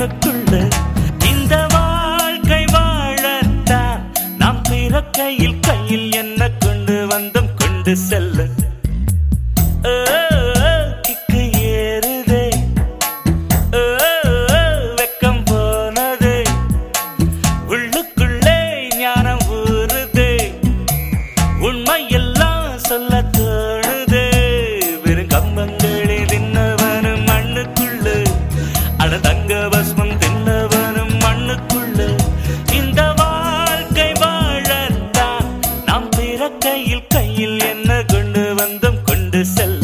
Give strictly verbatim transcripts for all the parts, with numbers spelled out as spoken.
மண்ணுக்குள்ள இந்த வாழ்க்கை வாழத்தான் நாம் பிறக்கையில் கையில் என்ன கொண்டு வந்தோம் கொண்டு செல்ல கிக்கு ஏறுதே வெக்கம் போனதே உள்ளுக்குள்ளே ஞானம் ஊறுதே உண்மையெல்லாம் சொல்ல தோணுதே வெறும் கம்பங்களே தின்னவனும் மண்ணுக்குள்ள அட தங்க பஸ்மம் தின்னவனும் மண்ணுக்குள்ள இந்த வாழ்க்கை வாழத்தான் நாம் பிறக்கையில் கையில் என்ன கொண்டு வந்தோம் கொண்டு செல்ல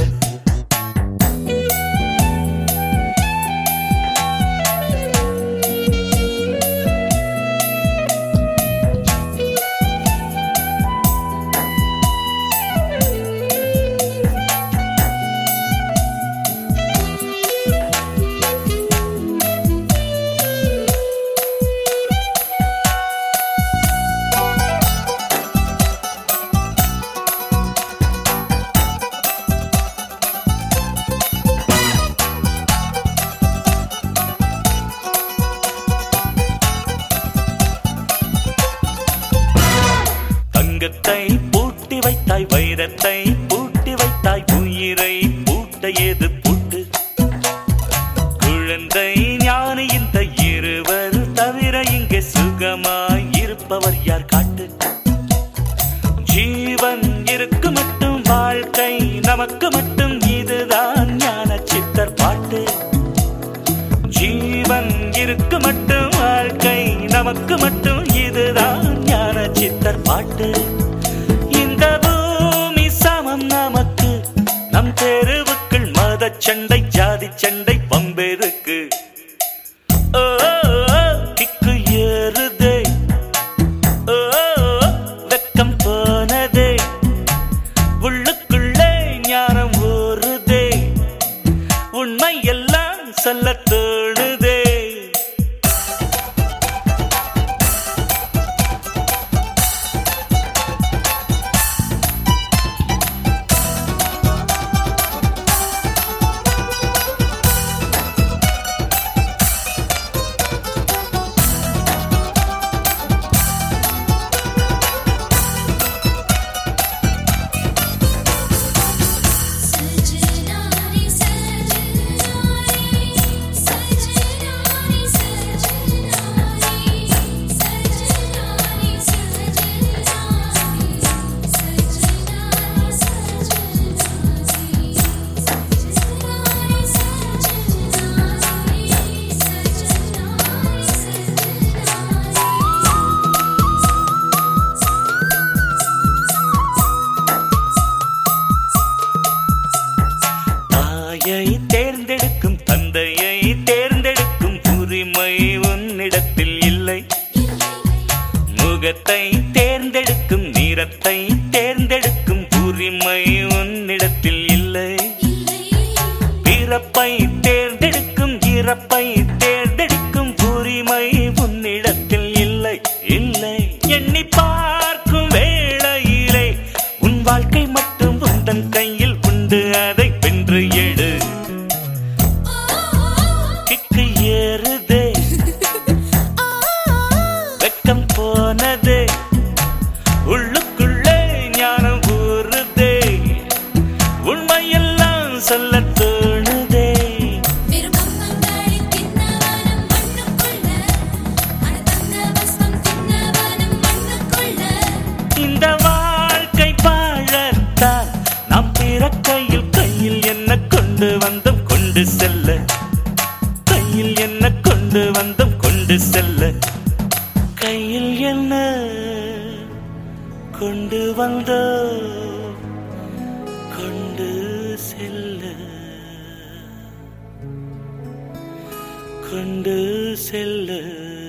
தங்கத்தை பூட்டி வைத்தாய் வைரத்தை பூட்டி வைத்தாய் உயிரை பூட்ட ஏது பூட்டு குழந்தை ஞானி இந்த இருவர் தவிர இங்கே சுகமாய் இருப்பவர் யார் காட்டு ஜீவன் இருக்கு மட்டும் வாழ்க்கை நமக்கு மட்டும் இதுதான் ஞான சித்தர் பாட்டு ஜீவன் இருக்கு மட்டும் வாழ்க்கை நமக்கு மட்டும் இதுதான் ஞான சித்தர் பாட்டு இந்த பூமி சமம் நமக்கு நம் தெருவுக்குள் மத சண்டை ஜாதி சண்டை பம்பெருக்கு ஓ கிக்கு ஏறுதே ஓ வெக்கம் போனதே உள்ளுக்குள்ளே ஞானம் ஊறுதே உண்மை எல்லாம் சொல்ல தோணுதே தேர்ந்தெடுக்கும் தந்தையை தேர்ந்தெடுக்கும் உரிமை உன்னிடத்தில் இல்லை முகத்தை தேர்ந்தெடுக்கும் நிறத்தை தேர்ந்தெடுக்கும் உரிமை உன்னிடத்தில் இல்லை பிறப்பை தேர்ந்தெடுக்கும் இறப்பை தேர்ந்தெடுக்கும் உரிமை உன்னிடத்தில் இல்லை இல்லை எண்ணி பார்க்கும் வேளையிலே உன் வாழ்க்கை மட்டும் உந்தன் கையில் உண்டு அதை வென்று எடு கிக்கு ஏறுதே வெக்கம் போனதே உள்ளுக்குள்ளே ஞானம் ஊறுதே உண்மையெல்லாம் சொல்ல தோணுதே இந்த வாழ்க்கை வாழத்தான் நாம் பிறக்கையில் கையில் என்ன கொண்டு வந்தோம் கொண்டு செல்ல கையில் என்ன கொண்டு வந்தோம் கொண்டு செல்ல கையில் என்ன கொண்டு வந்தோம் கொண்டு செல்ல கொண்டு செல்ல